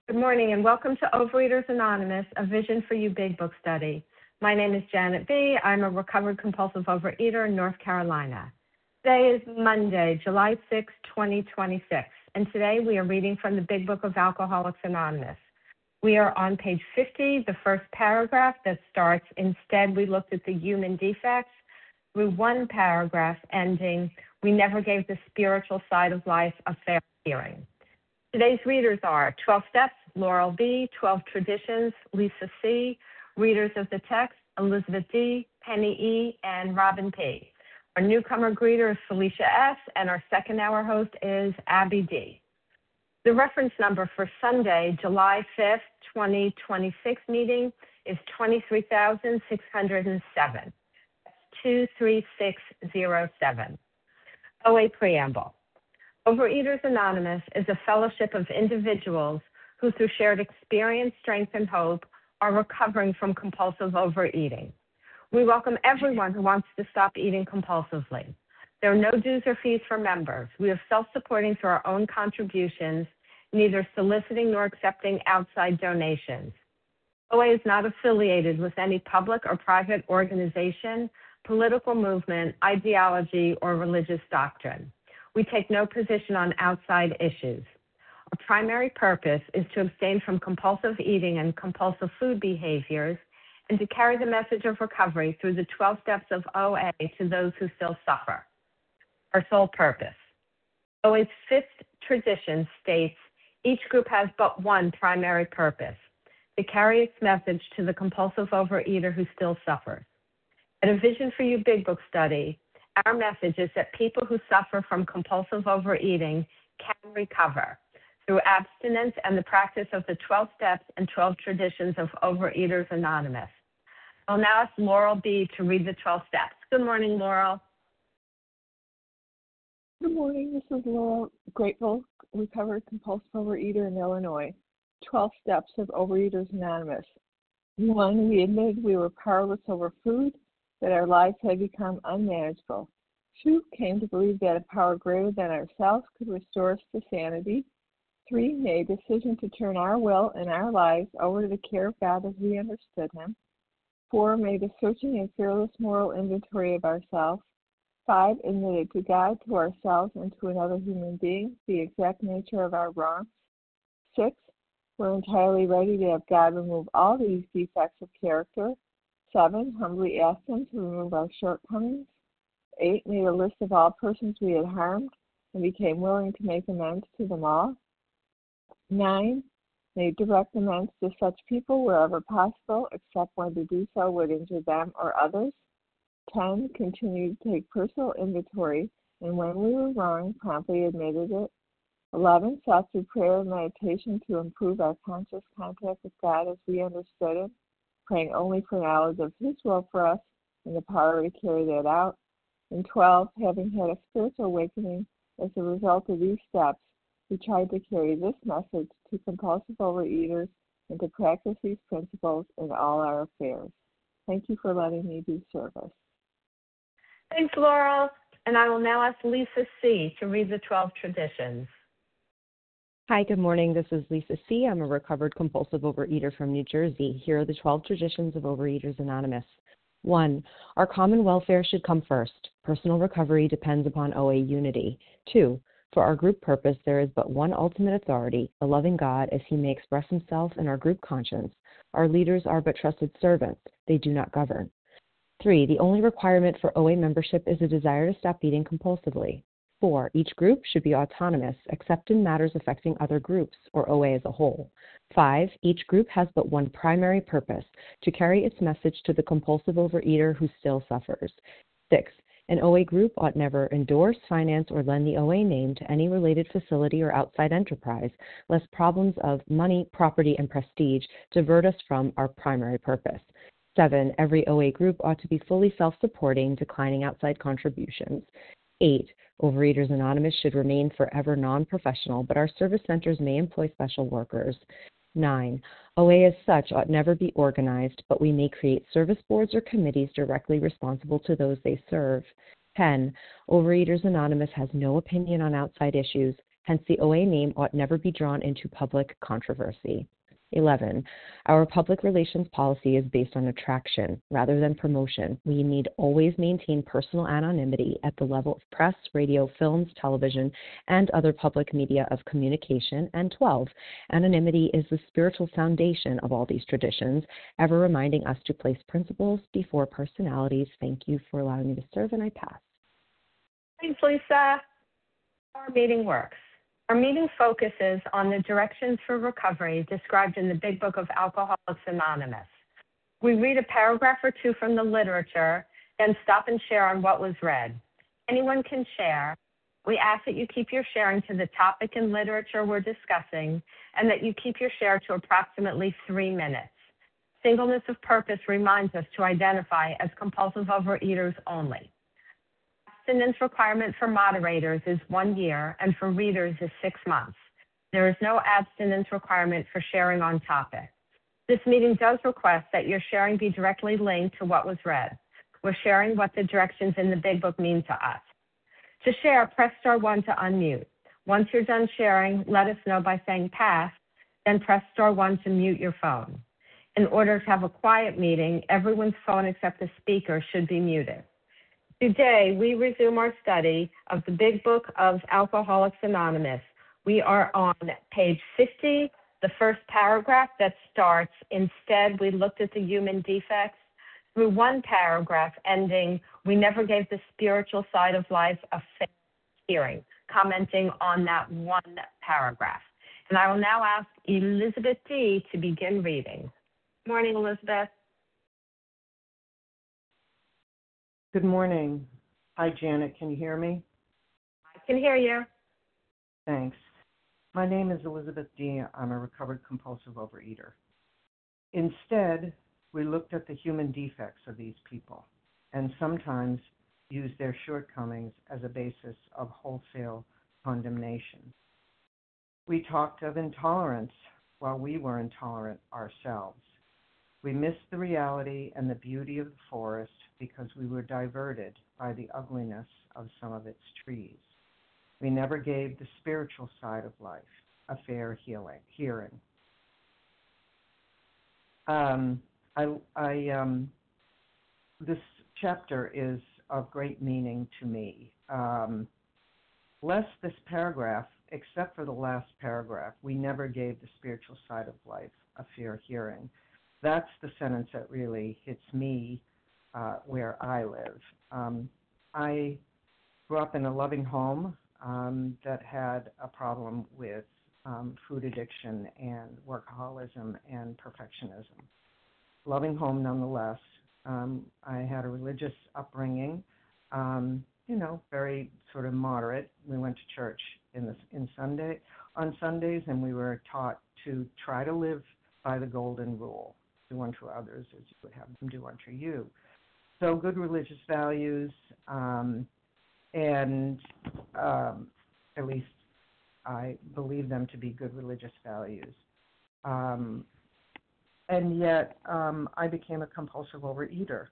Good morning and welcome to Overeaters Anonymous, a Vision for You Big Book study. My name is Janet B. I'm a recovered compulsive overeater in North Carolina. Today is Monday, July 6, 2026, and today we are reading from the Big Book of Alcoholics Anonymous. We are on page 50, the first paragraph that starts, "Instead we looked at the human defects," through one paragraph ending, "We never gave the spiritual side of life a fair hearing." Today's readers are 12 Steps, Laurel B., 12 Traditions, Lisa C., readers of the text, Elizabeth D., Penny E., and Robin P. Our newcomer greeter is Felicia S., and our second hour host is Abby D. The reference number for Sunday, July 5th, 2026 meeting is 23,607. That's 23607. OA Preamble. Overeaters Anonymous is a fellowship of individuals who, through shared experience, strength, and hope, are recovering from compulsive overeating. We welcome everyone who wants to stop eating compulsively. There are no dues or fees for members. We are self-supporting through our own contributions, neither soliciting nor accepting outside donations. OA is not affiliated with any public or private organization, political movement, ideology, or religious doctrine. We take no position on outside issues. Our primary purpose is to abstain from compulsive eating and compulsive food behaviors and to carry the message of recovery through the 12 steps of OA to those who still suffer. Our sole purpose. OA's fifth tradition states each group has but one primary purpose, to carry its message to the compulsive overeater who still suffers. At a Vision for You Big Book study, our message is that people who suffer from compulsive overeating can recover through abstinence and the practice of the 12 steps and 12 traditions of Overeaters Anonymous. I'll now ask Laurel B. to read the 12 steps. Good morning, Laurel. Good morning. This is Laurel, grateful, recovered compulsive overeater in Illinois. 12 steps of Overeaters Anonymous. 1. We admitted we were powerless over food, that our lives had become unmanageable. 2. Came to believe that a power greater than ourselves could restore us to sanity. 3. Made a decision to turn our will and our lives over to the care of God as we understood Him. 4. Made a searching and fearless moral inventory of ourselves. 5. Admitted to God, to ourselves, and to another human being the exact nature of our wrongs. 6. We're entirely ready to have God remove all these defects of character. 7. Humbly asked Him to remove our shortcomings. 8. Made a list of all persons we had harmed and became willing to make amends to them all. 9. Made direct amends to such people wherever possible, except when to do so would injure them or others. 10. Continued to take personal inventory, and when we were wrong, promptly admitted it. 11. Sought through prayer and meditation to improve our conscious contact with God as we understood Him, praying only for knowledge of His will for us and the power to carry that out. And 12, having had a spiritual awakening as a result of these steps, we tried to carry this message to compulsive overeaters and to practice these principles in all our affairs. Thank you for letting me do service. Thanks, Laurel. And I will now ask Lisa C. to read the 12 traditions. Hi, good morning. This is Lisa C. I'm a recovered compulsive overeater from New Jersey. Here are the 12 traditions of Overeaters Anonymous. 1. Our common welfare should come first. Personal recovery depends upon OA unity. 2. For our group purpose, there is but one ultimate authority, a loving God, as He may express Himself in our group conscience. Our leaders are but trusted servants. They do not govern. 3. The only requirement for OA membership is a desire to stop eating compulsively. 4. Each group should be autonomous, except in matters affecting other groups, or OA as a whole. 5. Each group has but one primary purpose, to carry its message to the compulsive overeater who still suffers. 6. An OA group ought never endorse, finance, or lend the OA name to any related facility or outside enterprise, lest problems of money, property, and prestige divert us from our primary purpose. 7. Every OA group ought to be fully self-supporting, declining outside contributions. 8. Overeaters Anonymous should remain forever non-professional, but our service centers may employ special workers. 9. OA as such ought never be organized, but we may create service boards or committees directly responsible to those they serve. 10. Overeaters Anonymous has no opinion on outside issues. Hence, the OA name ought never be drawn into public controversy. 11. Our public relations policy is based on attraction rather than promotion. We need always maintain personal anonymity at the level of press, radio, films, television, and other public media of communication. And 12. Anonymity is the spiritual foundation of all these traditions, ever reminding us to place principles before personalities. Thank you for allowing me to serve, and I pass. Thanks, Lisa. Our meeting works. Our meeting focuses on the directions for recovery described in the Big Book of Alcoholics Anonymous. We read a paragraph or two from the literature, then stop and share on what was read. Anyone can share. We ask that you keep your sharing to the topic and literature we're discussing, and that you keep your share to approximately 3 minutes. Singleness of purpose reminds us to identify as compulsive overeaters only. Abstinence requirement for moderators is 1 year, and for readers is 6 months. There is no abstinence requirement for sharing on topic. This meeting does request that your sharing be directly linked to what was read. We're sharing what the directions in the Big Book mean to us. To share, press star 1 to unmute. Once you're done sharing, let us know by saying pass, then press star 1 to mute your phone. In order to have a quiet meeting, everyone's phone except the speaker should be muted. Today, we resume our study of the Big Book of Alcoholics Anonymous. We are on page 50, the first paragraph that starts, instead, we looked at the human defects, through one paragraph ending, we never gave the spiritual side of life a fair hearing, commenting on that one paragraph. And I will now ask Elizabeth D. to begin reading. Good morning, Elizabeth. Good morning. Hi, Janet. Can you hear me? I can hear you. Thanks. My name is Elizabeth D. I'm a recovered compulsive overeater. Instead, we looked at the human defects of these people and sometimes used their shortcomings as a basis of wholesale condemnation. We talked of intolerance while we were intolerant ourselves. We missed the reality and the beauty of the forest because we were diverted by the ugliness of some of its trees. We never gave the spiritual side of life a fair hearing. This chapter is of great meaning to me. Less this paragraph, except for the last paragraph, we never gave the spiritual side of life a fair hearing. That's the sentence that really hits me where I live. I grew up in a loving home that had a problem with food addiction and workaholism and perfectionism. Loving home nonetheless. I had a religious upbringing, very sort of moderate. We went to church on Sundays, and we were taught to try to live by the golden rule. Do unto others as you would have them do unto you. So good religious values, and at least I believe them to be good religious values. And yet I became a compulsive overeater,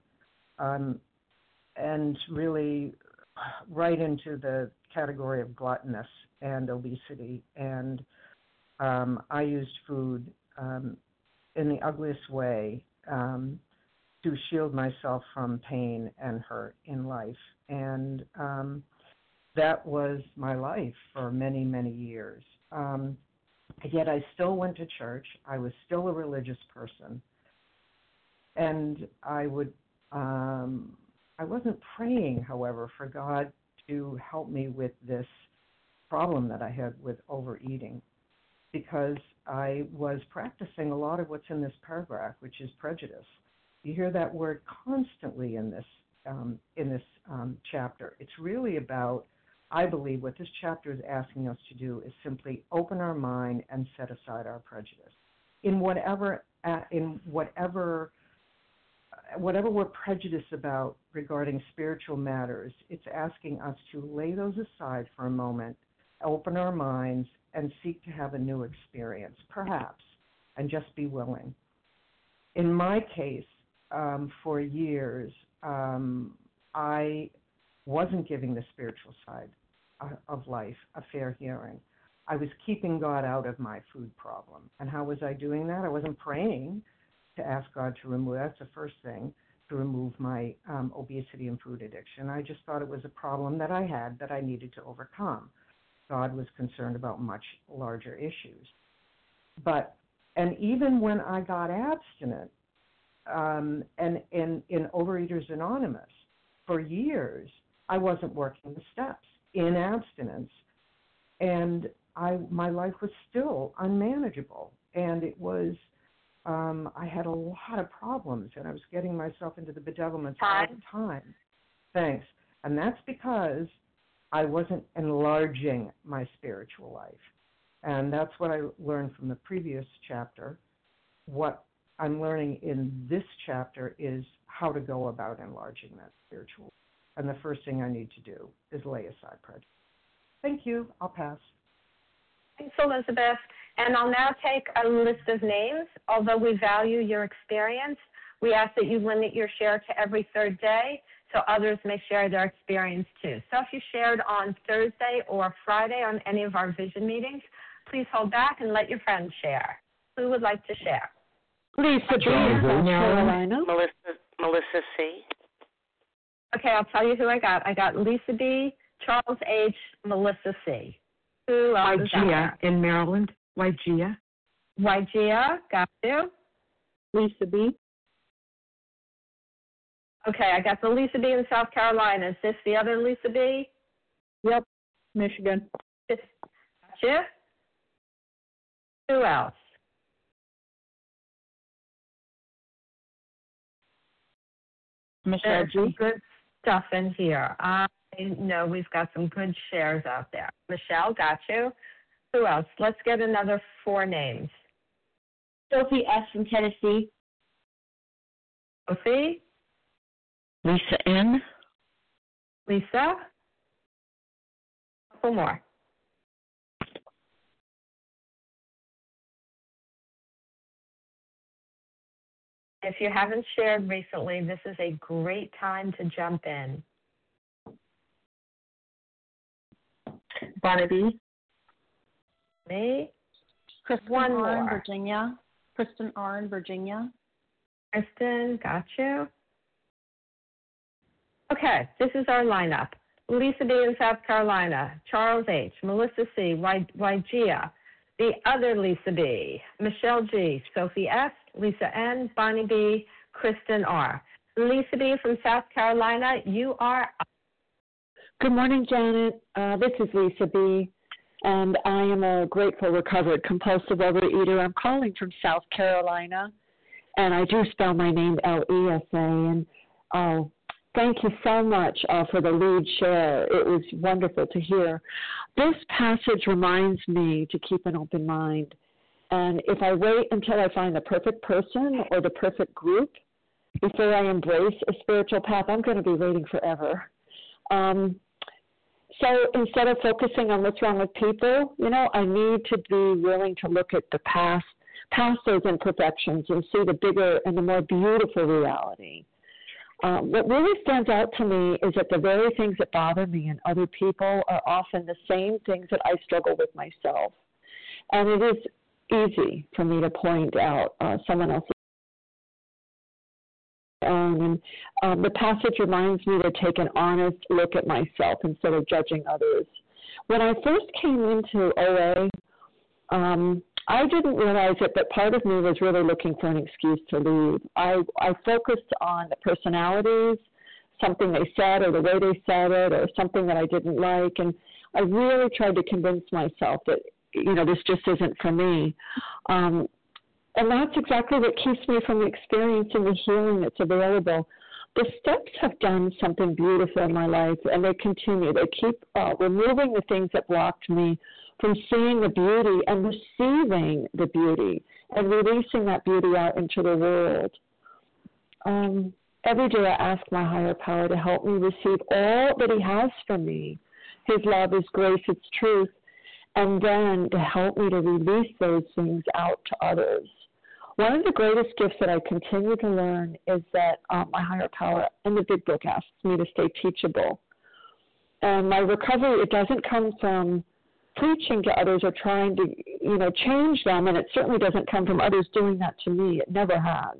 and really right into the category of gluttonous and obesity. And I used food in the ugliest way to shield myself from pain and hurt in life. And that was my life for many, many years. Yet I still went to church. I was still a religious person. And I wasn't praying, however, for God to help me with this problem that I had with overeating, because I was practicing a lot of what's in this paragraph, which is prejudice. You hear that word constantly in this chapter. It's really about, I believe, what this chapter is asking us to do is simply open our mind and set aside our prejudice. In whatever we're prejudiced about regarding spiritual matters, it's asking us to lay those aside for a moment, open our minds, and seek to have a new experience, perhaps, and just be willing. In my case, for years, I wasn't giving the spiritual side of life a fair hearing. I was keeping God out of my food problem. And how was I doing that? I wasn't praying to ask God to remove, that's the first thing, to remove my obesity and food addiction. I just thought it was a problem that I had that I needed to overcome. God was concerned about much larger issues. And even when I got abstinent, and in Overeaters Anonymous, for years, I wasn't working the steps in abstinence, and my life was still unmanageable, and it was, I had a lot of problems, and I was getting myself into the bedevilments all the time. Thanks. And that's because I wasn't enlarging my spiritual life. And that's what I learned from the previous chapter. What I'm learning in this chapter is how to go about enlarging that spiritual life. And the first thing I need to do is lay aside prejudice. Thank you. I'll pass. Thanks, Elizabeth. And I'll now take a list of names. Although we value your experience, we ask that you limit your share to every third day so others may share their experience too. So if you shared on Thursday or Friday on any of our vision meetings, please hold back and let your friends share. Who would like to share? Lisa B. South Carolina. Melissa C. Okay, I'll tell you who I got. I got Lisa B., Charles H., Melissa C. Who else is out there? In Maryland. Wygia. Wygia, got you. Lisa B. Okay, I got the Lisa B. in South Carolina. Is this the other Lisa B? Yep, Michigan. Gotcha. Who else? Michelle G. Good stuff in here. I know we've got some good shares out there. Michelle, got you. Who else? Let's get another 4 names. Sophie S. from Tennessee. Sophie? Lisa N. Lisa? A couple more. If you haven't shared recently, this is a great time to jump in. Barnaby. Me? Kristen One R. in more. Virginia. Kristen R. in Virginia. Kristen, got you. Okay, this is our lineup. Lisa B. in South Carolina, Charles H., Melissa C., Wygia, the other Lisa B., Michelle G., Sophie S., Lisa N., Bonnie B., Kristen R. Lisa B. from South Carolina, you are up. Good morning, Janet. This is Lisa B., and I am a grateful, recovered, compulsive overeater. I'm calling from South Carolina, and I do spell my name L-E-S-A, and thank you so much for the lead share. It was wonderful to hear. This passage reminds me to keep an open mind. And if I wait until I find the perfect person or the perfect group before I embrace a spiritual path, I'm going to be waiting forever. So instead of focusing on what's wrong with people, I need to be willing to look at the past those imperfections and see the bigger and the more beautiful reality. What really stands out to me is that the very things that bother me in other people are often the same things that I struggle with myself. And it is easy for me to point out someone else's own. And the passage reminds me to take an honest look at myself instead of judging others. When I first came into OA, I didn't realize it, but part of me was really looking for an excuse to leave. I focused on the personalities, something they said or the way they said it or something that I didn't like, and I really tried to convince myself that, this just isn't for me. And that's exactly what keeps me from experiencing the healing that's available. The steps have done something beautiful in my life, and they continue. They keep removing the things that blocked me from seeing the beauty and receiving the beauty and releasing that beauty out into the world. Every day I ask my higher power to help me receive all that he has for me, his love, his grace, its truth, and then to help me to release those things out to others. One of the greatest gifts that I continue to learn is that my higher power in the Big Book asks me to stay teachable. And my recovery, it doesn't come from preaching to others or trying to, change them, and it certainly doesn't come from others doing that to me. It never has.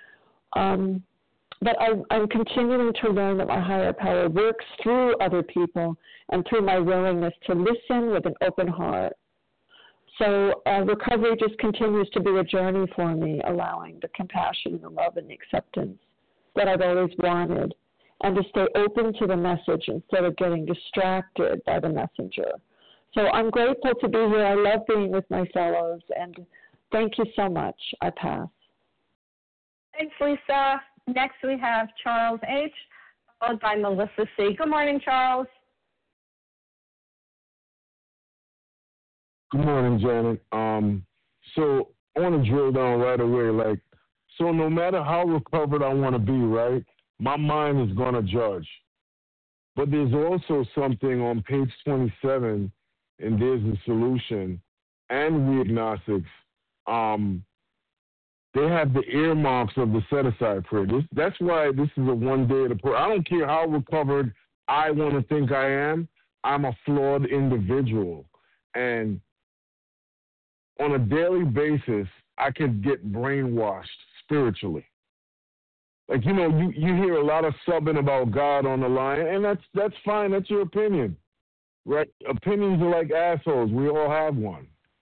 But I'm continuing to learn that my higher power works through other people and through my willingness to listen with an open heart. So recovery just continues to be a journey for me, allowing the compassion and the love and the acceptance that I've always wanted, and to stay open to the message instead of getting distracted by the messenger. So I'm grateful to be here. I love being with my fellows, and thank you so much. I pass. Thanks, Lisa. Next, we have Charles H., followed by Melissa C. Good morning, Charles. Good morning, Janet. So I want to drill down right away. So no matter how recovered I want to be, right, my mind is going to judge. But there's also something on page 27, and there's a solution, and we agnostics, they have the earmarks of the set-aside prayer. That's why this is a one-day of the prayer. I don't care how recovered I want to think I am. I'm a flawed individual. And on a daily basis, I could get brainwashed spiritually. You hear a lot of subbing about God on the line, and that's fine. That's your opinion, right? Opinions are like assholes. We all have one.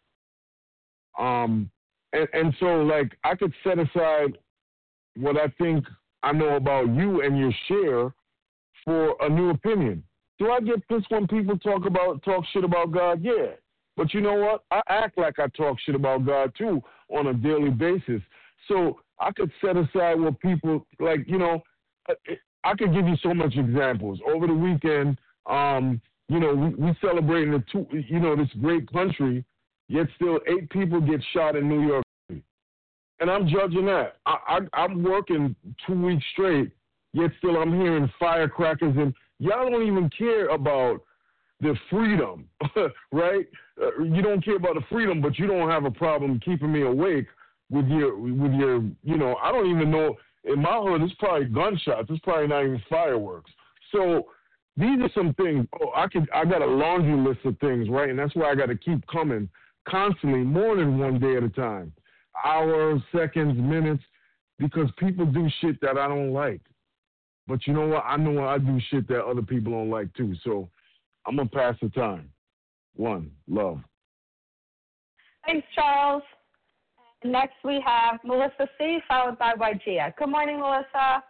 And so, I could set aside what I think I know about you and your share for a new opinion. Do I get pissed when people talk shit about God? Yeah. But you know what? I act like I talk shit about God, too, on a daily basis. So I could set aside what people, I could give you so much examples. Over the weekend, we celebrating this great country, yet still 8 people get shot in New York City. And I'm judging that. I'm working 2 weeks straight, yet still I'm hearing firecrackers, and y'all don't even care about the freedom, right? You don't care about the freedom, but you don't have a problem keeping me awake with your, I don't even know. In my hood, it's probably gunshots. It's probably not even fireworks. So these are some things. I got a laundry list of things, right? And that's why I got to keep coming constantly, more than one day at a time, hours, seconds, minutes, because people do shit that I don't like. But you know what? I know I do shit that other people don't like too. So I'm going to pass the time. One, love. Thanks, Charles. Next, we have Melissa C., followed by Wygia. Good morning, Melissa.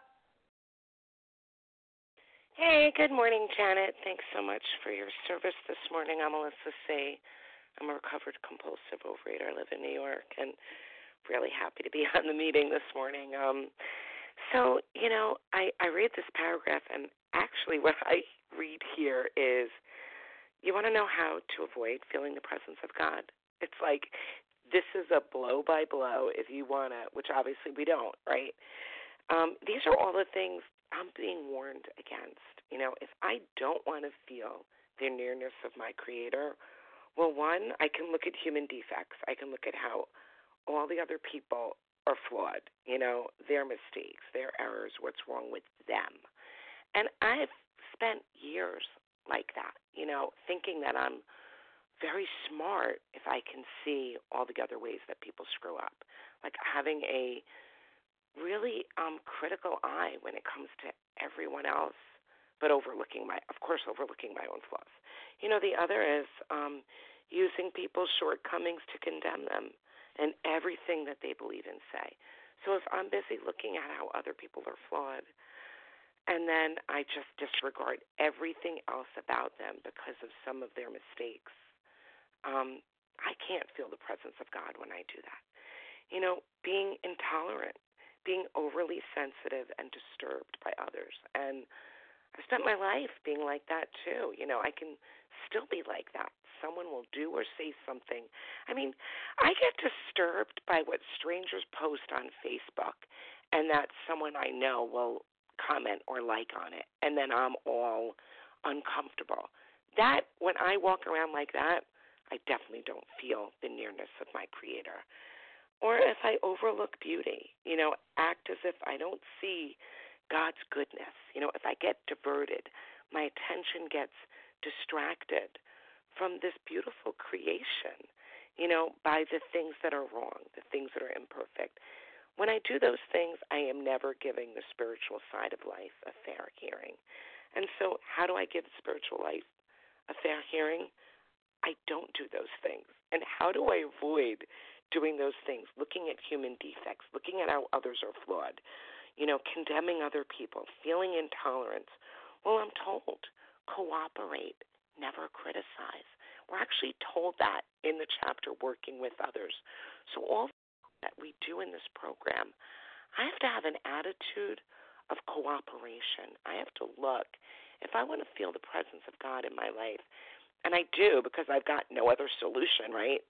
Hey, good morning, Janet. Thanks so much for your service this morning. I'm Melissa C. I'm a recovered compulsive overeater. I live in New York, and really happy to be on the meeting this morning. So, I read this paragraph, and actually what I read here is, you want to know how to avoid feeling the presence of God? It's like, this is a blow-by-blow if you want to, which obviously we don't, right? These are all the things I'm being warned against. If I don't want to feel the nearness of my Creator, well, one, I can look at human defects. I can look at how all the other people are flawed, their mistakes, their errors, what's wrong with them. And I've spent years like that, thinking that I'm very smart if I can see all the other ways that people screw up, like having a really critical eye when it comes to everyone else, but overlooking my own flaws. The other is using people's shortcomings to condemn them and everything that they believe and say. So if I'm busy looking at how other people are flawed, and then I just disregard everything else about them because of some of their mistakes, I can't feel the presence of God when I do that. Being intolerant, being overly sensitive and disturbed by others. And I spent my life being like that too. I can still be like that. Someone will do or say something. I get disturbed by what strangers post on Facebook, and that someone I know will comment or like on it, and then I'm all uncomfortable. That, when I walk around like that, I definitely don't feel the nearness of my Creator. Or if I overlook beauty, act as if I don't see God's goodness. If I get diverted, my attention gets distracted from this beautiful creation, by the things that are wrong, the things that are imperfect. When I do those things, I am never giving the spiritual side of life a fair hearing. And so how do I give spiritual life a fair hearing? I don't do those things. And how do I avoid doing those things, looking at human defects, looking at how others are flawed, condemning other people, feeling intolerance? Well, I'm told, cooperate, never criticize. We're actually told that in the chapter, Working with Others. So all that we do in this program, I have to have an attitude of cooperation. I have to look. If I want to feel the presence of God in my life, and I do because I've got no other solution, right?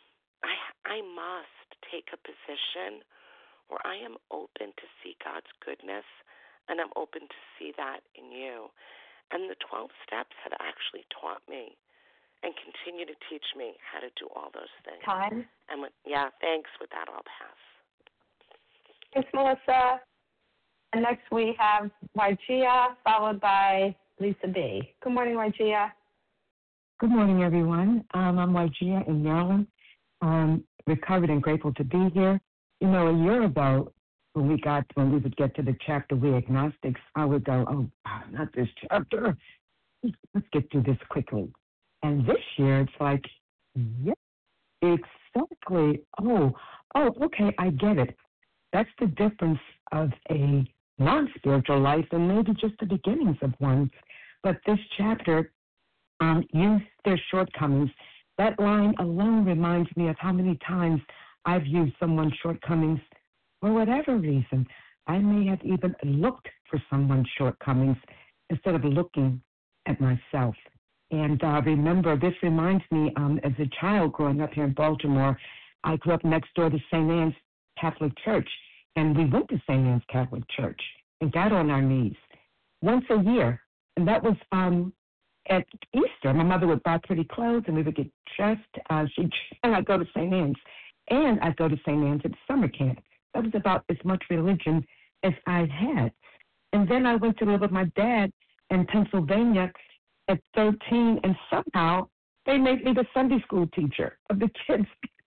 I must take a position where I am open to see God's goodness, and I'm open to see that in you. And the 12 steps have actually taught me and continue to teach me how to do all those things. Time. And thanks. With that, I'll pass. Thanks, Melissa. And next we have Waigia, followed by Lisa B. Good morning, Waigia. Good morning, everyone. I'm Waigia in Maryland. I'm recovered and grateful to be here. A year ago, when we would get to the chapter, We Agnostics, I would go, oh, not this chapter. Let's get through this quickly. And this year, it's like, yeah, exactly. Oh, okay, I get it. That's the difference of a non-spiritual life and maybe just the beginnings of one. But this chapter, use their shortcomings. That line alone reminds me of how many times I've used someone's shortcomings for whatever reason. I may have even looked for someone's shortcomings instead of looking at myself. And remember, this reminds me, as a child growing up here in Baltimore, I grew up next door to St. Anne's Catholic Church, and we went to St. Anne's Catholic Church and got on our knees once a year. And that was at Easter. My mother would buy pretty clothes, and we would get dressed. And I'd go to St. Anne's. And I'd go to St. Anne's at summer camp. That was about as much religion as I had. And then I went to live with my dad in Pennsylvania at 13, and somehow they made me the Sunday school teacher of the kids.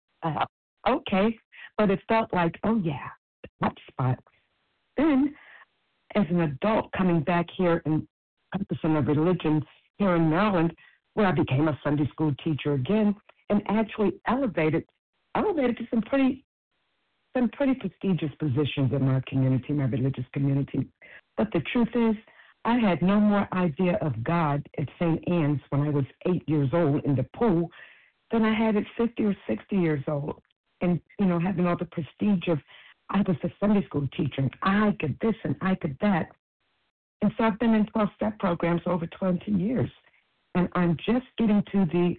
Okay, but it felt like, oh yeah, hot spot. Then, as an adult coming back here and practicing a religion here in Maryland, where I became a Sunday school teacher again and actually elevated to some pretty prestigious positions in my community, my religious community. But the truth is, I had no more idea of God at St. Anne's when I was 8 years old in the pool than I had at 50 or 60 years old. And, having all the prestige of I was a Sunday school teacher, and I could this and I could that. And so I've been in 12-step programs over 20 years. And I'm just getting to the,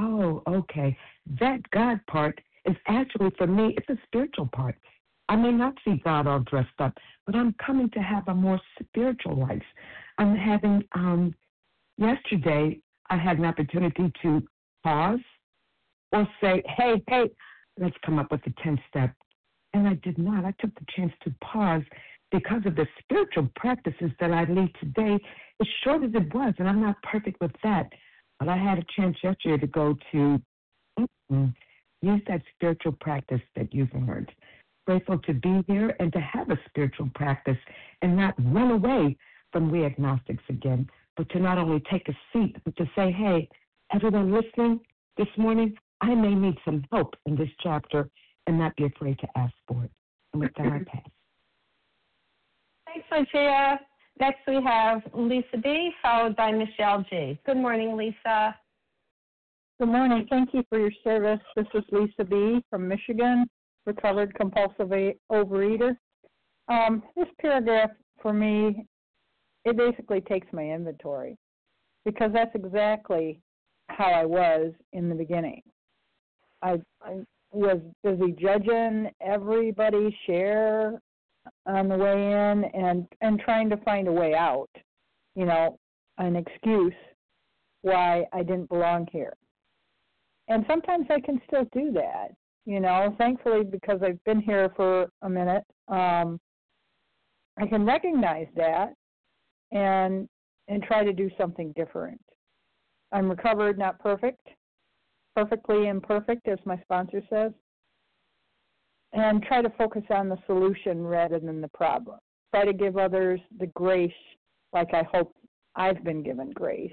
that God part is actually, for me, it's a spiritual part. I may not see God all dressed up, but I'm coming to have a more spiritual life. I'm having, yesterday, I had an opportunity to pause or say, hey, let's come up with the 10th step. And I did not. I took the chance to pause because of the spiritual practices that I lead today, as short as it was, and I'm not perfect with that, but I had a chance yesterday to go to use that spiritual practice that you've learned. Grateful to be here and to have a spiritual practice and not run away from We Agnostics again, but to not only take a seat, but to say, hey, everyone listening this morning, I may need some help in this chapter and not be afraid to ask for it. And with that, I pass. Thanks, Lucia. Next we have Lisa B., followed by Michelle G. Good morning, Lisa. Good morning. Thank you for your service. This is Lisa B. from Michigan, recovered compulsive overeater. This paragraph, for me, it basically takes my inventory because that's exactly how I was in the beginning. I was busy judging everybody's share on the way in and trying to find a way out, an excuse why I didn't belong here. And sometimes I can still do that, thankfully, because I've been here for a minute. I can recognize that and try to do something different. I'm recovered, not perfect. Perfectly imperfect, as my sponsor says. And try to focus on the solution rather than the problem. Try to give others the grace like I hope I've been given grace.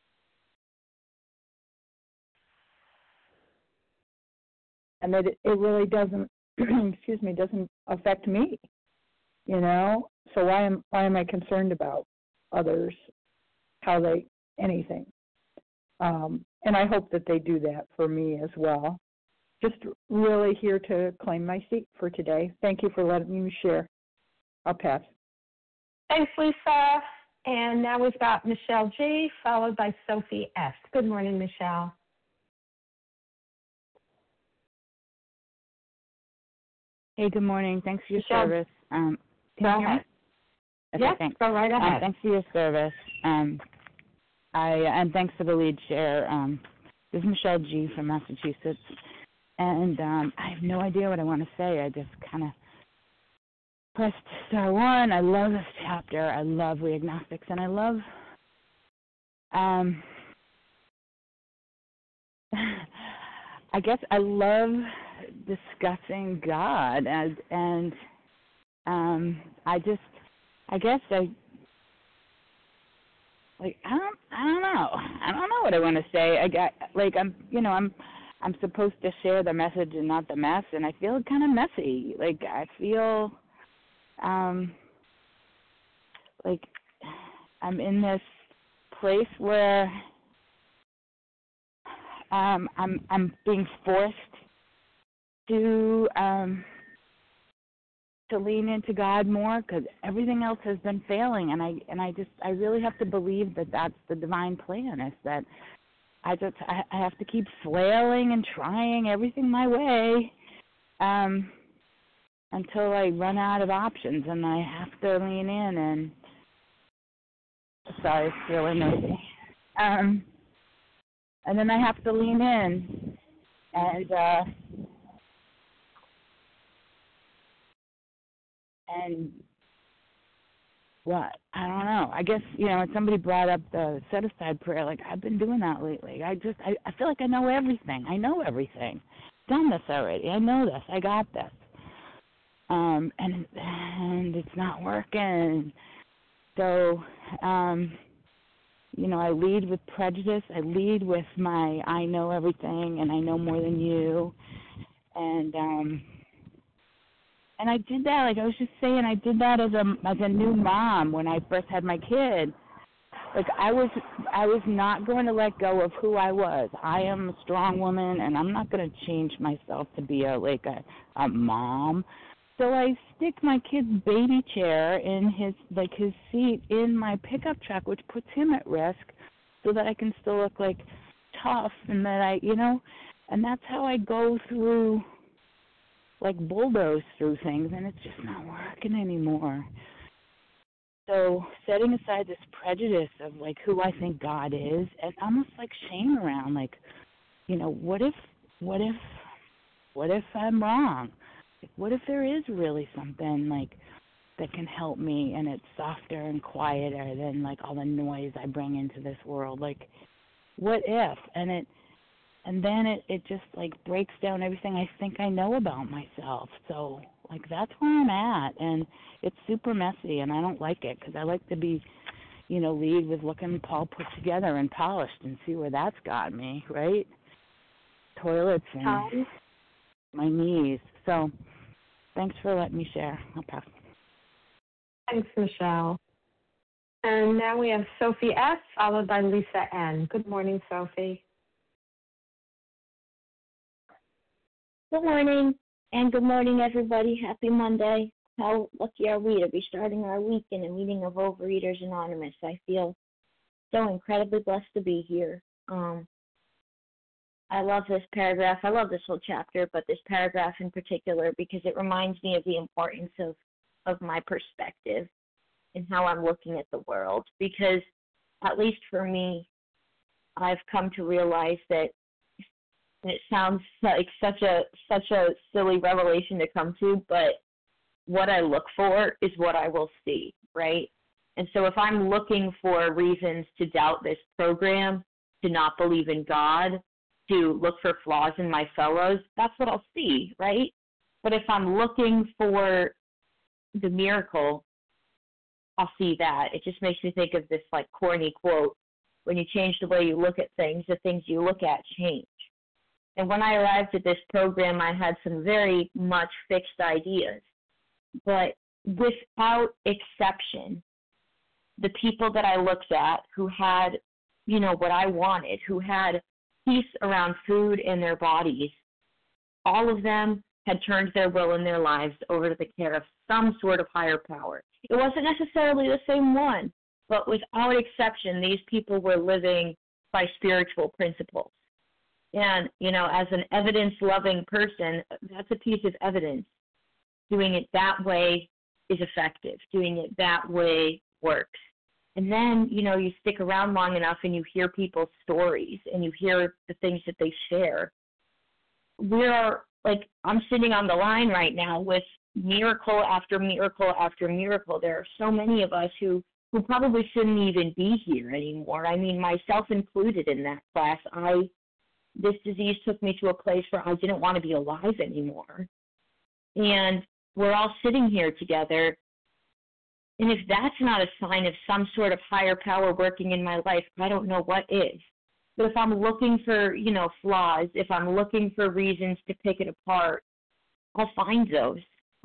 And that it really doesn't, doesn't affect me, you know. So why am I concerned about others, anything? And I hope that they do that for me as well. Just really here to claim my seat for today. Thank you for letting me share. I'll pass. Thanks, Lisa. And now we've got Michelle G., followed by Sophie S. Good morning, Michelle. Hey, good morning. Thanks for your service. Can go you hear ahead. me? Okay, Yes, thanks. go right ahead. Thanks for your service. And thanks for the lead share. This is Michelle G. from Massachusetts. And I have no idea what I want to say. I just kind of pressed star one. I love this chapter. I love We Agnostics. And I love I guess I love discussing God, and I don't know what I want to say. I'm supposed to share the message and not the mess, and I feel kind of messy. Like I feel like I'm in this place where I'm being forced to lean into God more because everything else has been failing, and I really have to believe that that's the divine plan. Is that I have to keep flailing and trying everything my way until I run out of options, and I have to lean in. And sorry, it's really noisy. And then I have to lean in and what? I don't know. I guess, somebody brought up the set-aside prayer. Like, I've been doing that lately. I feel like I know everything. I know everything. Done this already. I know this. I got this. And it's not working. So, I lead with prejudice. I lead with my I know everything and I know more than you. And I did that, like I was just saying, I did that as a new mom when I first had my kid. Like I was not going to let go of who I was. I am a strong woman, and I'm not going to change myself to be a mom. So I stick my kid's baby chair in his seat in my pickup truck, which puts him at risk, so that I can still look like tough, and that and that's how I go through. Like bulldoze through things, and it's just not working anymore. So setting aside this prejudice of like who I think God is, and almost like shame around, like, what if I'm wrong? Like, what if there is really something like that can help me, and it's softer and quieter than like all the noise I bring into this world? Like, what if? And then it just, like, breaks down everything I think I know about myself. So, like, that's where I'm at. And it's super messy, and I don't like it because I like to be, lead with looking all put together and polished and see where that's got me, right? Toilets and my knees. So, thanks for letting me share. I'll pass. Thanks, Michelle. And now we have Sophie S., followed by Lisa N. Good morning, Sophie. Good morning, and good morning, everybody. Happy Monday. How lucky are we to be starting our week in a meeting of Overeaters Anonymous? I feel so incredibly blessed to be here. I love this paragraph. I love this whole chapter, but this paragraph in particular because it reminds me of the importance of my perspective and how I'm looking at the world. Because, at least for me, I've come to realize that. And it sounds like such a silly revelation to come to, but what I look for is what I will see, right? And so if I'm looking for reasons to doubt this program, to not believe in God, to look for flaws in my fellows, that's what I'll see, right? But if I'm looking for the miracle, I'll see that. It just makes me think of this like corny quote, when you change the way you look at things, the things you look at change. And when I arrived at this program, I had some very much fixed ideas. But without exception, the people that I looked at who had, you know, what I wanted, who had peace around food in their bodies, all of them had turned their will and their lives over to the care of some sort of higher power. It wasn't necessarily the same one, but without exception, these people were living by spiritual principles. And, you know, as an evidence-loving person, that's a piece of evidence. Doing it that way is effective. Doing it that way works. And then, you know, you stick around long enough and you hear people's stories and you hear the things that they share. We're, like, I'm sitting on the line right now with miracle after miracle after miracle. There are so many of us who probably shouldn't even be here anymore. I mean, myself included in that class. This disease took me to a place where I didn't want to be alive anymore. And we're all sitting here together. And if that's not a sign of some sort of higher power working in my life, I don't know what is. But if I'm looking for, you know, flaws, if I'm looking for reasons to pick it apart, I'll find those.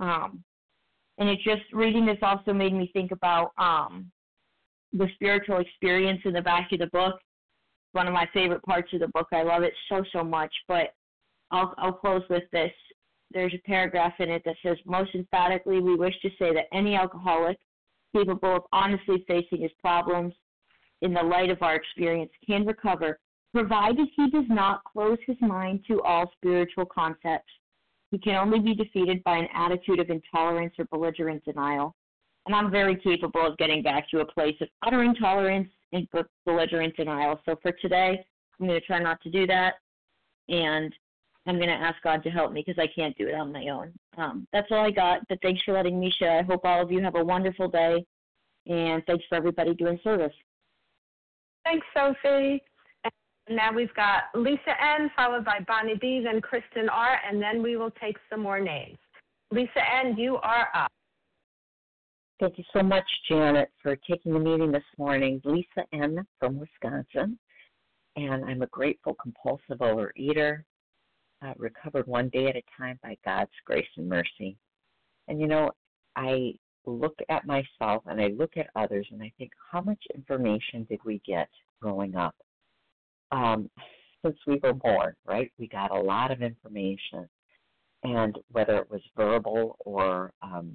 And it just, reading this also made me think about the spiritual experience in the back of the book. One of my favorite parts of the book. I love it so, so much. But I'll close with this. There's a paragraph in it that says, most emphatically, we wish to say that any alcoholic capable of honestly facing his problems in the light of our experience can recover, provided he does not close his mind to all spiritual concepts. He can only be defeated by an attitude of intolerance or belligerent denial. And I'm very capable of getting back to a place of utter intolerance and belligerent denial. So for today, I'm going to try not to do that. And I'm going to ask God to help me because I can't do it on my own. That's all I got, but thanks for letting me share. I hope all of you have a wonderful day, and thanks for everybody doing service. Thanks, Sophie. And now we've got Lisa N., followed by Bonnie B., then Kristen R., and then we will take some more names. Lisa N., you are up. Thank you so much, Janet, for taking the meeting this morning. Lisa N. from Wisconsin, and I'm a grateful compulsive overeater. Recovered one day at a time by God's grace and mercy. And, you know, I look at myself and I look at others and I think, how much information did we get growing up? Since we were born, right? We got a lot of information. And whether it was verbal or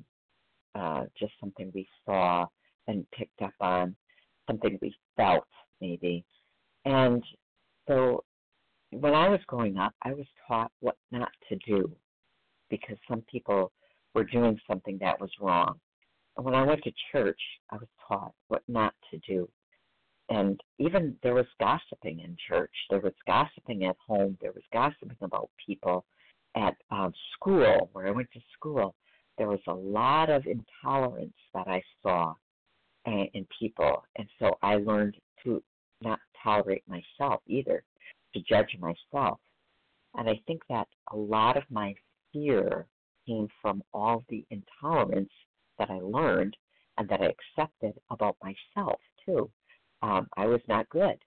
just something we saw and picked up on, something we felt maybe. And so when I was growing up, I was taught what not to do because some people were doing something that was wrong. And when I went to church, I was taught what not to do. And even there was gossiping in church. There was gossiping at home. There was gossiping about people at school, where I went to school. There was a lot of intolerance that I saw in people. And so I learned to not tolerate myself either, to judge myself. And I think that a lot of my fear came from all the intolerance that I learned and that I accepted about myself, too. I was not good.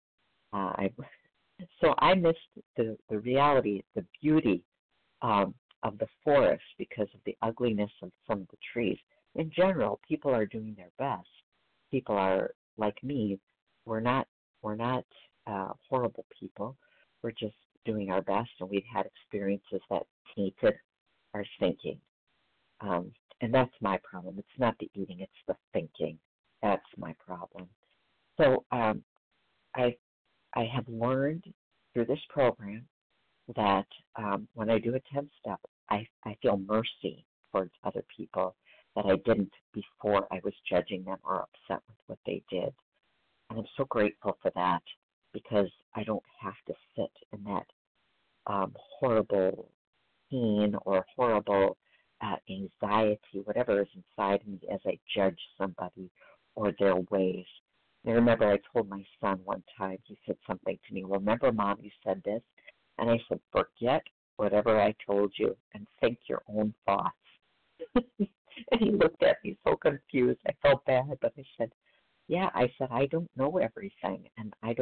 So I missed the reality, the beauty of the forest because of the ugliness of some of the trees. In general, people are doing their best. People are, like me, we're not horrible people. We're just doing our best, and we've had experiences that tainted our thinking. And that's my problem. It's not the eating, it's the thinking. That's my problem. So I have learned through this program that when I do a 10-step, I feel mercy towards other people that I didn't before I was judging them or upset with what they did. And I'm so grateful for that because I don't have to sit in that horrible pain or horrible anxiety, whatever is inside me as I judge somebody or their ways. I remember I told my son one time, time, he said something to me. Well, remember, Mom, you said this? And I said, forget whatever I told you and think your own thoughts. And he looked at me so confused. I felt bad, but I said, yeah, I said, I don't know everything, and I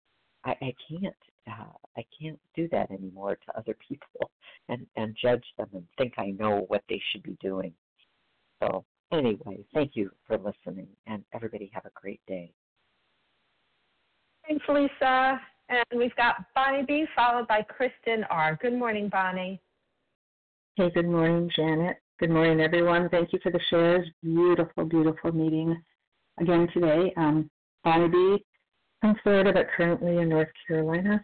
can't do that anymore to other people and judge them and think I know what they should be doing. So anyway, thank you for listening, and everybody have a great day. Thanks, Lisa. And we've got Bonnie B. followed by Kristen R. Good morning, Bonnie. Hey, good morning, Janet. Good morning, everyone. Thank you for the shares. Beautiful, beautiful meeting again today. Bonnie B. from Florida, but currently in North Carolina.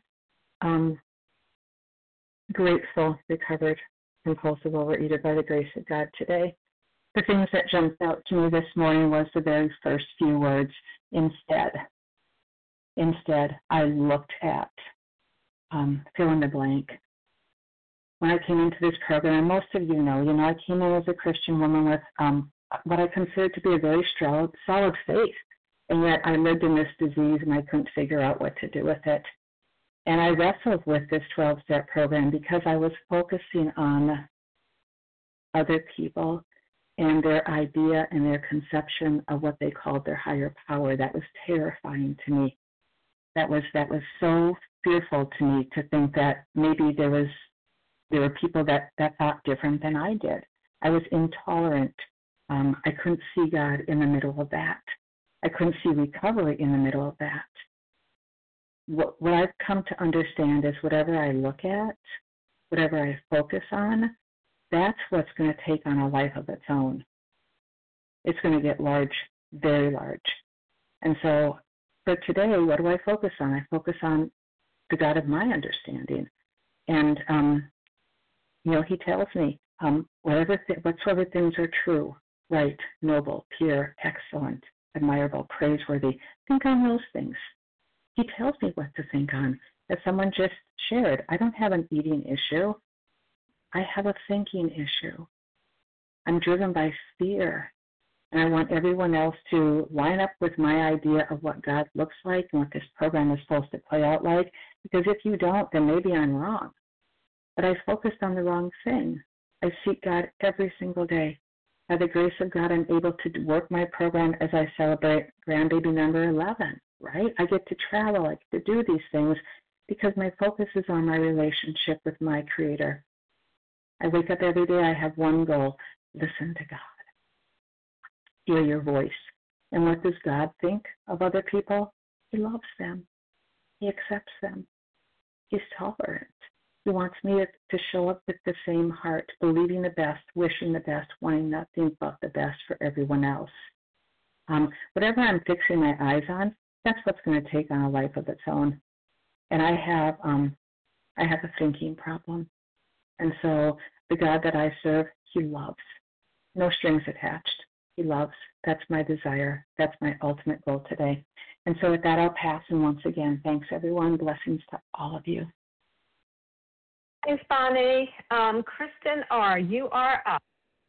Grateful, recovered, compulsive overeater by the grace of God today. The things that jumped out to me this morning was the very first few words, instead. Instead, I looked at, fill in the blank. When I came into this program, and most of you know, I came in as a Christian woman with what I considered to be a very solid faith. And yet I lived in this disease and I couldn't figure out what to do with it. And I wrestled with this 12-step program because I was focusing on other people and their idea and their conception of what they called their higher power. That was terrifying to me. That was so fearful to me to think that maybe there were people that thought different than I did. I was intolerant. I couldn't see God in the middle of that. I couldn't see recovery in the middle of that. What I've come to understand is whatever I look at, whatever I focus on, that's what's going to take on a life of its own. It's going to get large, very large. And so for today, what do I focus on? I focus on the God of my understanding. And, he tells me, whatsoever things are true, right, noble, pure, excellent, admirable, praiseworthy, think on those things. He tells me what to think on. As someone just shared, I don't have an eating issue. I have a thinking issue. I'm driven by fear. And I want everyone else to line up with my idea of what God looks like and what this program is supposed to play out like. Because if you don't, then maybe I'm wrong. But I focused on the wrong thing. I seek God every single day. By the grace of God, I'm able to work my program as I celebrate grandbaby number 11, right? I get to travel. I get to do these things because my focus is on my relationship with my Creator. I wake up every day. I have one goal: listen to God. Hear your voice. And what does God think of other people? He loves them. He accepts them. He's tolerant. He wants me to show up with the same heart, believing the best, wishing the best, wanting nothing but the best for everyone else. Whatever I'm fixing my eyes on, that's what's going to take on a life of its own. And I have a thinking problem. And so the God that I serve, He loves. No strings attached. He loves. That's my desire. That's my ultimate goal today. And so with that, I'll pass. And once again, thanks, everyone. Blessings to all of you. Thanks, Bonnie. Kristen R., you are up.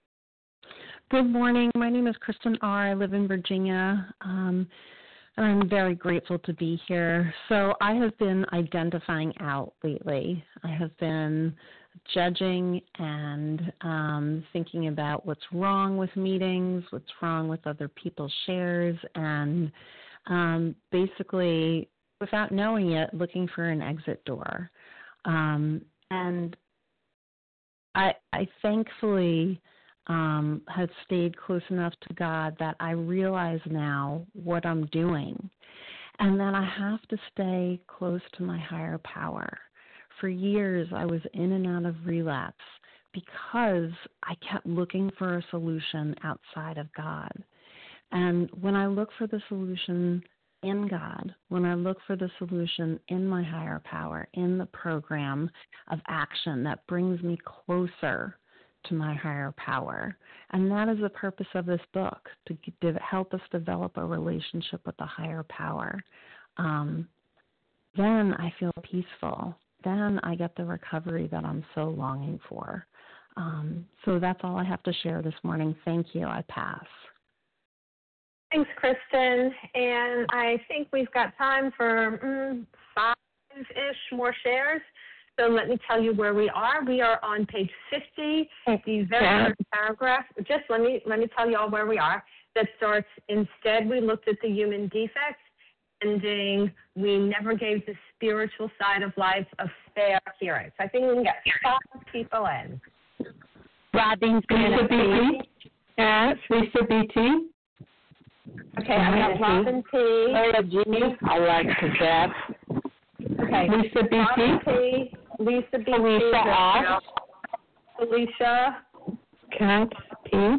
Good morning. My name is Kristen R. I live in Virginia, and I'm very grateful to be here. So I have been identifying out lately. I have been judging and thinking about what's wrong with meetings, what's wrong with other people's shares, and basically, without knowing it, looking for an exit door. And I thankfully have stayed close enough to God that I realize now what I'm doing, and that I have to stay close to my higher power. For years, I was in and out of relapse because I kept looking for a solution outside of God. And when I look for the solution in God, when I look for the solution in my higher power, in the program of action that brings me closer to my higher power. And that is the purpose of this book, to help us develop a relationship with the higher power. Then I feel peaceful. Then I get the recovery that I'm so longing for. So that's all I have to share this morning. Thank you. I pass. Thanks, Kristen. And I think we've got time for 5-ish more shares. So let me tell you where we are. We are on page 50, the very first paragraph. Just let me tell you all where we are. That starts, instead we looked at the human defects, ending, we never gave the spiritual side of life a fair hearing. So I think we can get 5 people in. Robin's Lisa BT. Lisa BT. Okay, I got Robin P. I like to Jeff. Okay, Lisa BT. Robin P. Lisa B. Felicia S. Felicia. Kat P.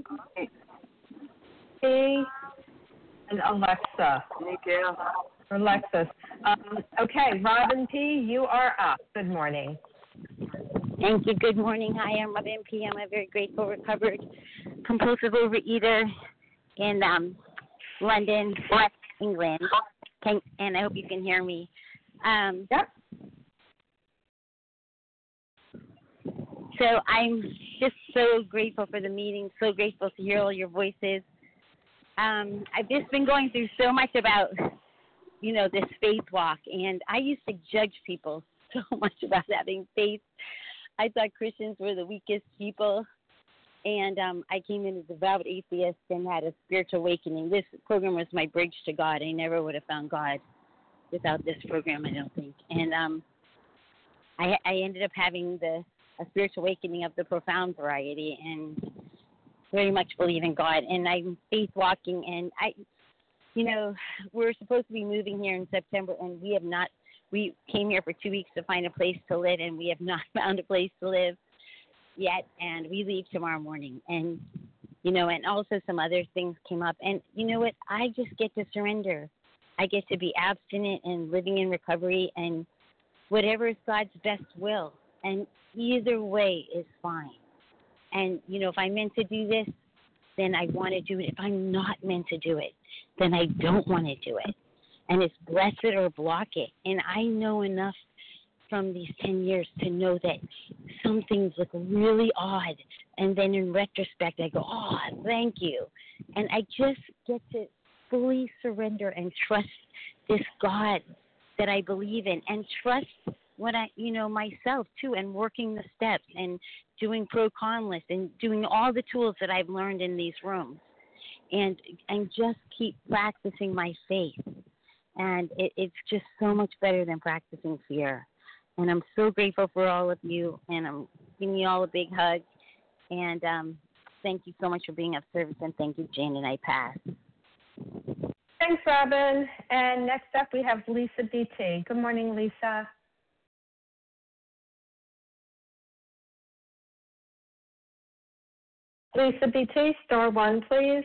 P. And Alexa. Alexis. Okay, Robin P., you are up. Good morning. Thank you. Good morning. Hi, I'm Robin P. I'm a very grateful, recovered, compulsive overeater in London, England. And I hope you can hear me. Yep. So I'm just so grateful for the meeting, so grateful to hear all your voices. I've just been going through so much about, this faith walk, and I used to judge people so much about having faith. I thought Christians were the weakest people, and I came in as a devout atheist and had a spiritual awakening. This program was my bridge to God. I never would have found God without this program, I don't think. And I ended up having a spiritual awakening of the profound variety, and very much believe in God. And I'm faith walking, and we're supposed to be moving here in September, and we came here for 2 weeks to find a place to live, and we have not found a place to live yet, and we leave tomorrow morning. And, and also some other things came up. And you know what? I just get to surrender. I get to be abstinent and living in recovery, and whatever is God's best will. And either way is fine. And, if I'm meant to do this, then I want to do it. If I'm not meant to do it, then I don't want to do it. And it's bless it or block it. And I know enough from these 10 years to know that some things look really odd. And then in retrospect, I go, oh, thank you. And I just get to fully surrender and trust this God that I believe in, and trust what myself too, and working the steps and doing pro-con lists and doing all the tools that I've learned in these rooms, and just keep practicing my faith. And it's just so much better than practicing fear. And I'm so grateful for all of you, and I'm giving you all a big hug. And thank you so much for being of service, and thank you, Jane, and I pass. Thanks, Robin. And next up, we have Lisa BT. Good morning, Lisa. Lisa BT, star 1, please.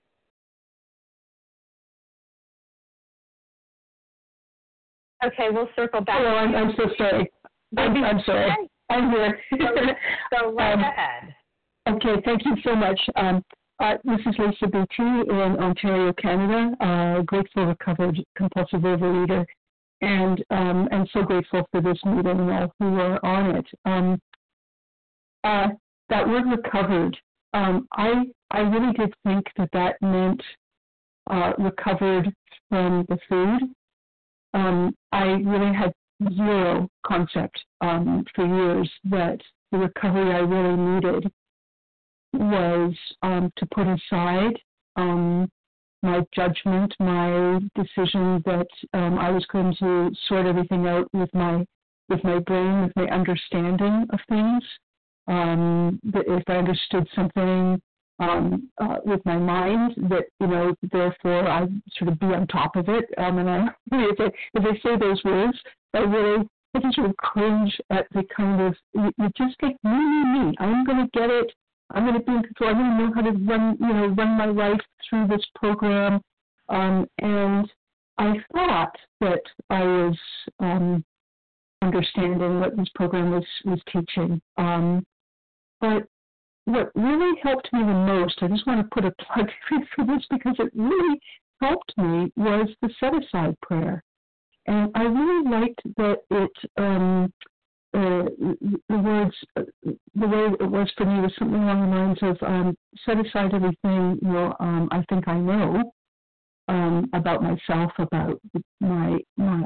Okay, we'll circle back. Oh, I'm so sorry. I'm sorry. I'm here. So right ahead. Okay, thank you so much. This is Lisa BT in Ontario, Canada, grateful, recovered, compulsive overeater, and so grateful for this meeting and all who are on it. That word recovered, I really did think that meant recovered from the food. I really had zero concept for years that the recovery I really needed was to put aside my judgment, my decision that I was going to sort everything out with my brain, with my understanding of things. That if I understood something with my mind, that therefore I sort of be on top of it. And if I say those words, I just sort of cringe at the kind of you just get me. I'm going to get it. I'm going to be in control. I'm going to know how to run my life through this program. And I thought that I was understanding what this program was teaching. But what really helped me the most, I just want to put a plug in for this because it really helped me, was the set-aside prayer. And I really liked that it, the words, the way it was for me was something along the lines of set aside everything, I think I know, about myself, about the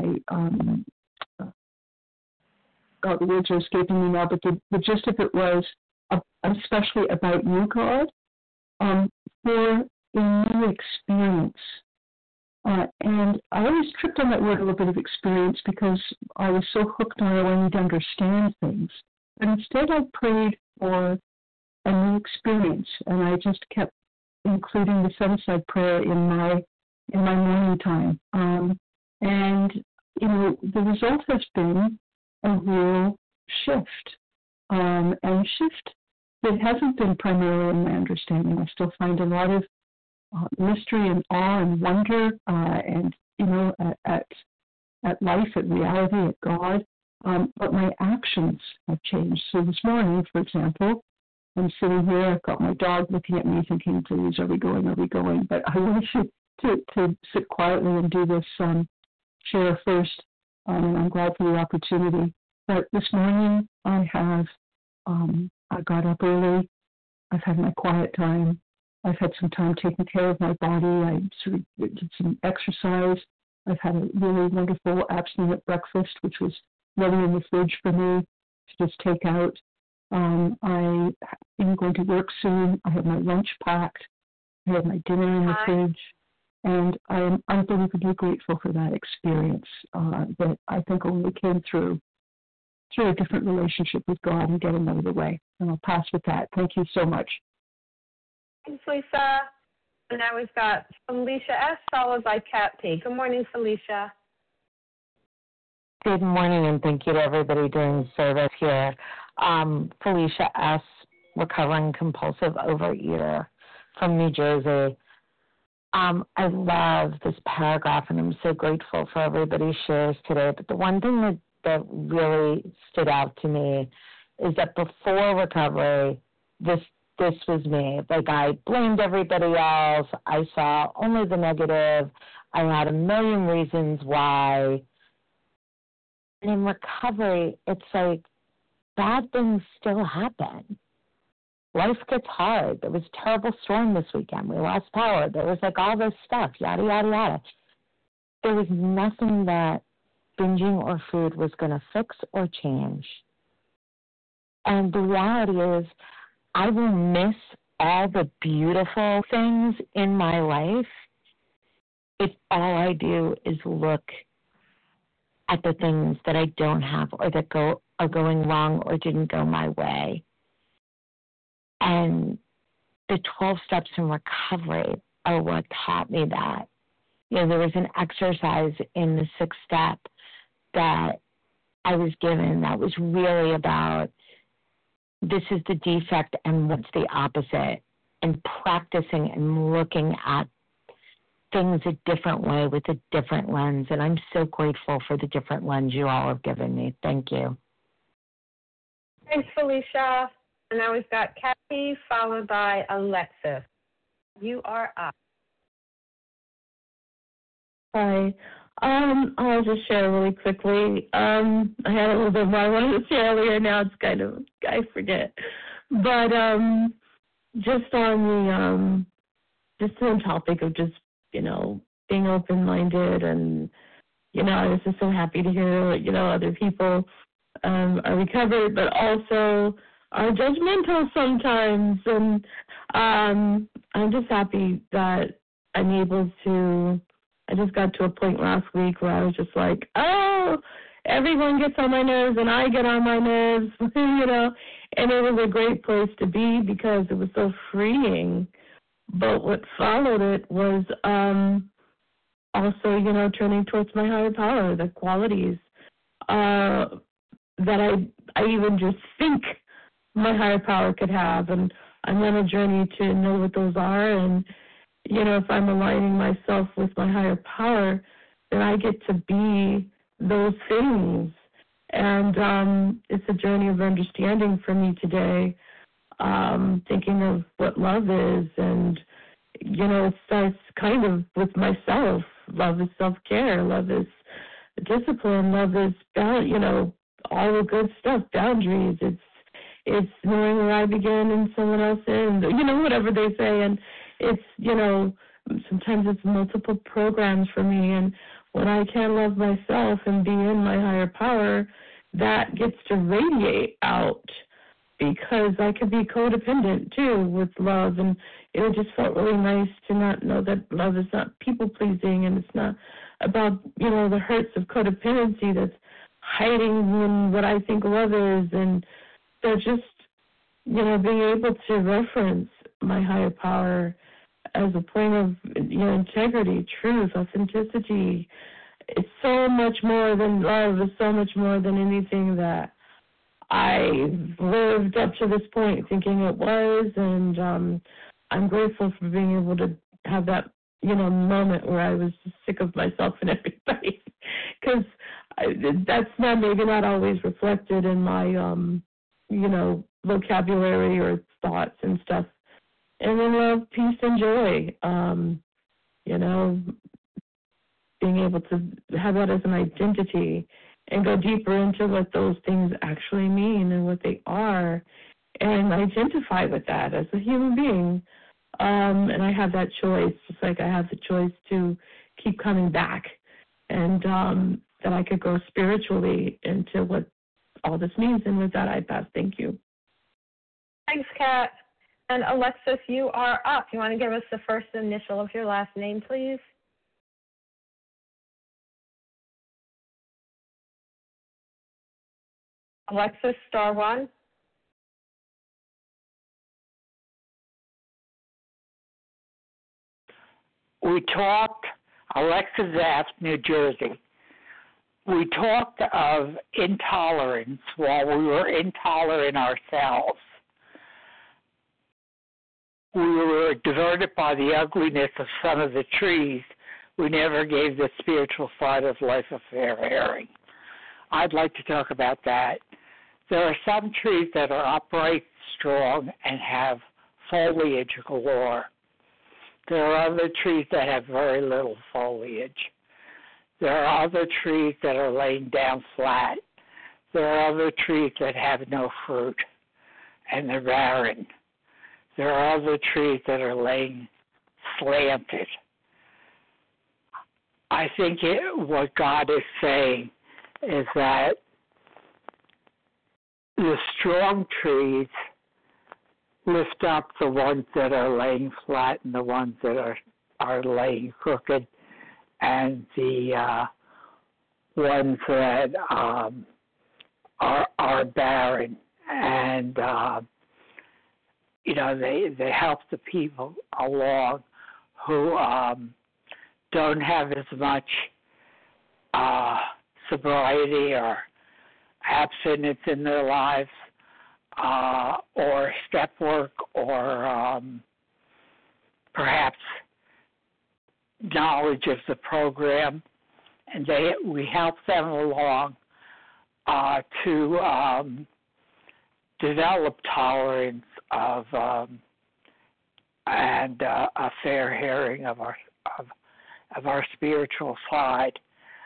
words are escaping me now, but the gist of it was especially about you, God, for a new experience. And I always tripped on that word a little bit of experience because I was so hooked on it, I need to understand things. But instead I prayed for a new experience, and I just kept including the set-aside prayer in my morning time. And, the result has been a real shift. And a shift that hasn't been primarily in my understanding. I still find a lot of mystery and awe and wonder and, at life, at reality, at God. But my actions have changed. So this morning, for example, I'm sitting here, I've got my dog looking at me thinking, please, are we going? But I want to sit quietly and do this share first, and I'm glad for the opportunity. But this morning I got up early, I've had my quiet time, I've had some time taking care of my body, I sort of did some exercise, I've had a really wonderful abstinent breakfast, which was ready in the fridge for me to just take out. I am going to work soon. I have my lunch packed. I have my dinner in the fridge. And I am unbelievably grateful for that experience that I think only came through a different relationship with God and getting out of the way. And I'll pass with that. Thank you so much. Thanks, Lisa. And now we've got Felicia S. followed by Kat P. Good morning, Felicia. Good morning, and thank you to everybody doing service here. Felicia S., recovering compulsive overeater from New Jersey. I love this paragraph, and I'm so grateful for everybody's shares today. But the one thing that really stood out to me is that before recovery, this was me. Like, I blamed everybody else. I saw only the negative. I had a million reasons why. And in recovery, it's like bad things still happen. Life gets hard. There was a terrible storm this weekend. We lost power. There was like all this stuff, yada, yada, yada. There was nothing that binging or food was going to fix or change. And the reality is, I will miss all the beautiful things in my life if all I do is look at the things that I don't have or that are going wrong or didn't go my way. And the 12 steps in recovery are what taught me that. There was an exercise in the 6th step that I was given that was really about this is the defect and what's the opposite, and practicing and looking at things a different way with a different lens. And I'm so grateful for the different lens you all have given me. Thank you. Thanks, Felicia. And now we've got Kathy followed by Alexis. You are up. Hi. I'll just share really quickly. I had a little bit more I wanted to share earlier. Now it's kind of, I forget. But just on the topic of just, being open-minded, and, I was just so happy to hear, other people are recovered, but also are judgmental sometimes. And I'm just happy that I'm able to, I just got to a point last week where I was just like, oh, everyone gets on my nerves and I get on my nerves, and it was a great place to be because it was so freeing. But what followed it was also, turning towards my higher power, the qualities that I even just think my higher power could have. And I'm on a journey to know what those are. And, if I'm aligning myself with my higher power, then I get to be those things. And it's a journey of understanding for me today, thinking of what love is. And, it starts kind of with myself. Love is self-care. Love is discipline. Love is, all the good stuff, boundaries. It's knowing where I begin and someone else ends, whatever they say. And it's, sometimes it's multiple programs for me. And when I can't love myself and be in my higher power, that gets to radiate out, because I could be codependent too with love. And it just felt really nice to not know that love is not people pleasing, and it's not about, the hurts of codependency that's hiding in what I think love is. And so just, being able to reference my higher power as a point of, integrity, truth, authenticity. It's so much more than love. It's so much more than anything that I've lived up to this point thinking it was. And I'm grateful for being able to have that, moment where I was just sick of myself and everybody, because that's maybe not always reflected in my, vocabulary or thoughts and stuff. And then love, peace, and joy, being able to have that as an identity and go deeper into what those things actually mean and what they are, and identify with that as a human being. And I have that choice, just like I have the choice to keep coming back, and that I could grow spiritually into what all this means. And with that, I pass. Thank you. Thanks, Kat. And Alexis, you are up. You want to give us the first initial of your last name, please? Alexis, *1. We talked, Alexis F., New Jersey. We talked of intolerance while we were intolerant ourselves. We were diverted by the ugliness of some of the trees. We never gave the spiritual side of life a fair airing. I'd like to talk about that. There are some trees that are upright, strong, and have foliage galore. There are other trees that have very little foliage. There are other trees that are laying down flat. There are other trees that have no fruit, and they're barren. There are other trees that are laying slanted. I think what God is saying is that the strong trees lift up the ones that are laying flat and the ones that are laying crooked, and the ones that are barren. And they help the people along who don't have as much sobriety or abstinence in their lives, or step work, or perhaps knowledge of the program, and we help them along to develop tolerance of and a fair hearing of our spiritual side.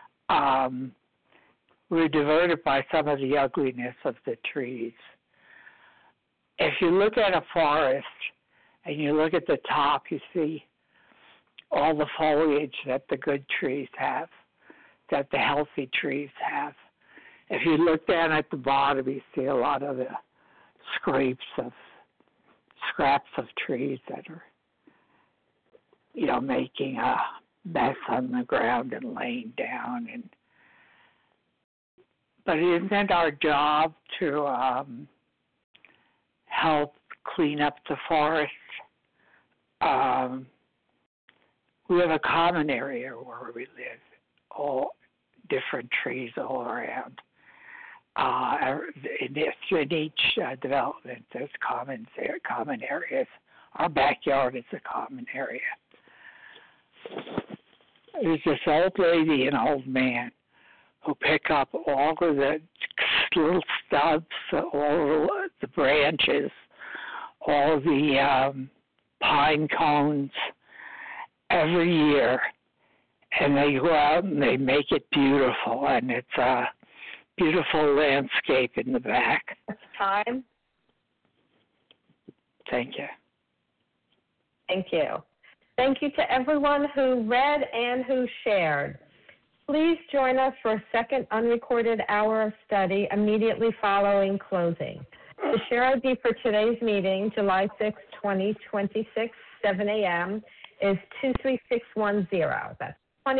We're diverted by some of the ugliness of the trees. If you look at a forest and you look at the top, you see all the foliage that the good trees have, that the healthy trees have. If you look down at the bottom, you see a lot of the scraps of trees that are, making a mess on the ground and laying down. But isn't our job to help clean up the forest? We have a common area where we live, all different trees all around. In each development, there's common areas. Our backyard is a common area. There's this old lady and old man who pick up all of the little stubs, all the branches, all the pine cones every year, and they go out and they make it beautiful, and it's a beautiful landscape in the back. It's time. Thank you. Thank you. Thank you to everyone who read and who shared. Please join us for a second unrecorded hour of study immediately following closing. The share ID for today's meeting, July 6, 2026, 7 a.m., is 23610. That's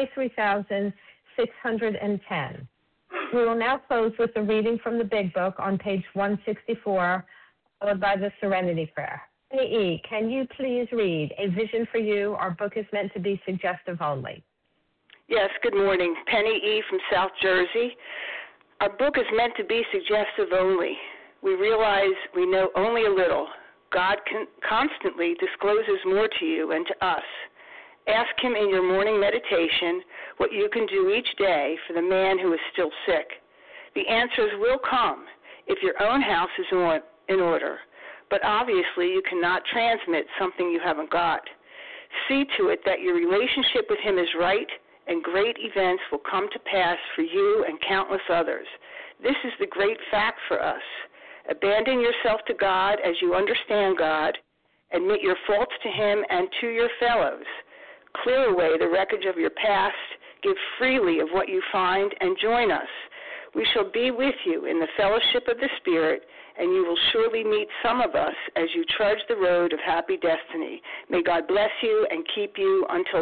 23,610. We will now close with a reading from the Big Book on page 164, followed by the Serenity Prayer. Penny E., can you please read A Vision for You? Our book is meant to be suggestive only. Yes, good morning. Penny E. from South Jersey. Our book is meant to be suggestive only. We realize we know only a little. God constantly discloses more to you and to us. Ask him in your morning meditation what you can do each day for the man who is still sick. The answers will come if your own house is in order, but obviously you cannot transmit something you haven't got. See to it that your relationship with him is right, and great events will come to pass for you and countless others. This is the great fact for us. Abandon yourself to God as you understand God. Admit your faults to him and to your fellows. Clear away the wreckage of your past. Give freely of what you find and join us. We shall be with you in the fellowship of the Spirit, and you will surely meet some of us as you trudge the road of happy destiny. May God bless you and keep you until